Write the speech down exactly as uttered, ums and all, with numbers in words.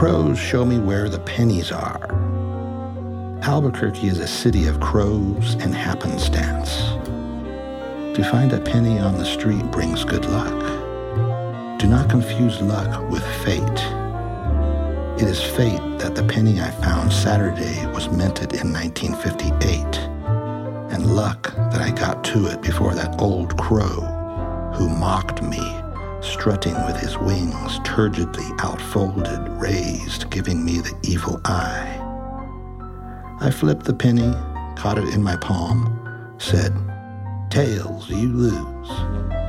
crows show me where the pennies are. Albuquerque is a city of crows and happenstance. To find a penny on the street brings good luck. Do not confuse luck with fate. It is fate that the penny I found Saturday was minted in nineteen fifty-eight, and luck that I got to it before that old crow who mocked me, strutting with his wings turgidly outfolded, raised, giving me the evil eye. I flipped the penny, caught it in my palm, said, "Tails, you lose."